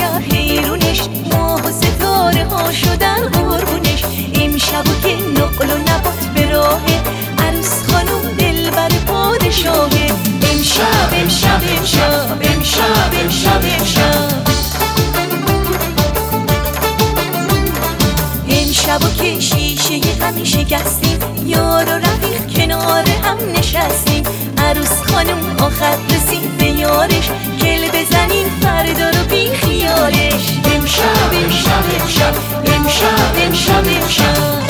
شهر حیرونش، ماه و ستاره ها شدن قربونش. امشبو که نقل و نبات به راهه، عروس خانوم دلبر پادشاهه. امشب امشب امشب امشب امشب امشب امشبو که شیشه هم شکستیم، یار و رفیق کنار هم نشستیم. عروس خانوم آخر رسید به یارش، گل بزنین فردا رو بی خیالش. امشب امشب امشب امشب امشب امشب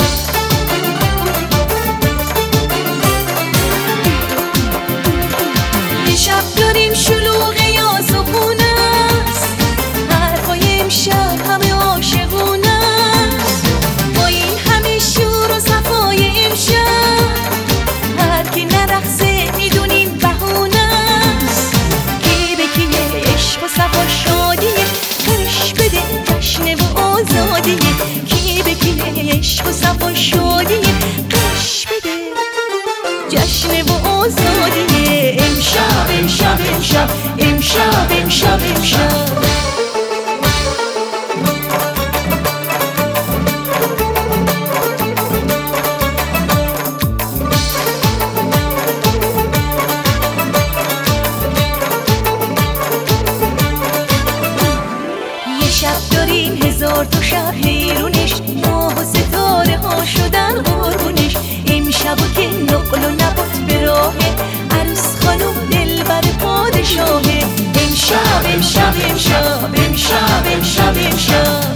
یه شب داریم شلوغ یا صبحونه است، حرفای امشب همه عاشقونه است. با این همه شور و صفای امشب، هر کی نرقصه میدونیم بهونه است. کی به کیه عشق و صفا شادیه، فرش بده جشنه و آزادیه. کی به کیه عشق و صفا شادیه، فرش بده جشنه و آزادیه. امشب امشب امشب امشب امشب امشب شب داریم هزار تا شهر حیرونش، ماه و ستاره ها شدن قربونش. امشبو که نقل و نبات به راهه، عروس خانوم دلبر پادشاهه. امشب امشب امشب امشب امشب امشب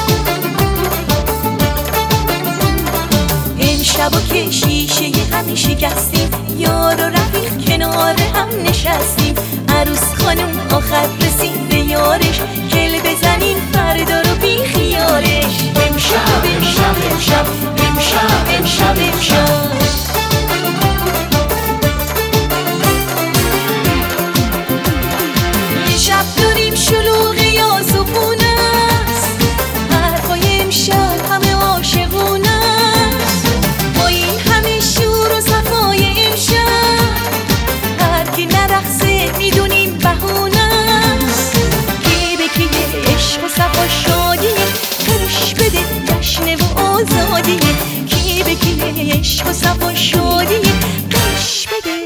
امشبو که شیشه هم شکستیم، یار و رفیق کنار هم نشستیم. عروس خانوم آخر رسید به یارش، گل بزنین فردا رو بی خیالش. امشب امشب امشب امشب امشب امشب یه شب داریم شلوغ یا صبحونه است، حرفای امشب همه عاشقونه است. با این همه شور و صفای امشب، هر کی نرقصه میدونیم بهونه است. کی به کیه عشق و صفا شادیه، فرش بده جشنه و آزادیه. کی به کیه عشق و صفا شادیه، فرش بده